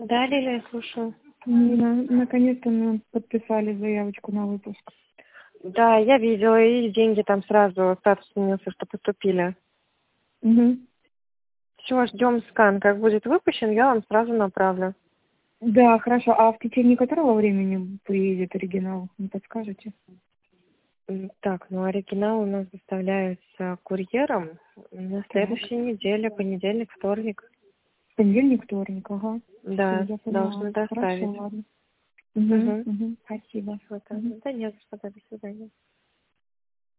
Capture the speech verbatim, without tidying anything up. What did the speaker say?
Да, Лиля, я слушаю. На- Наконец-то мы подписали заявочку на выпуск. Да, я видела, и деньги там сразу, статус сменился, что поступили. Угу. Все, ждем скан. Как будет выпущен, я вам сразу направлю. Да, хорошо. А в течение которого времени приедет оригинал? Не подскажете? М, Так, ну оригинал у нас доставляется курьером на следующей неделе, понедельник, вторник. Понедельник, вторник, ага. Да, Всё, я поняла. должны Хорошо, доставить. ладно. Угу, Угу. угу. Спасибо. Вот так. Мгм. Да нет, что, до свидания.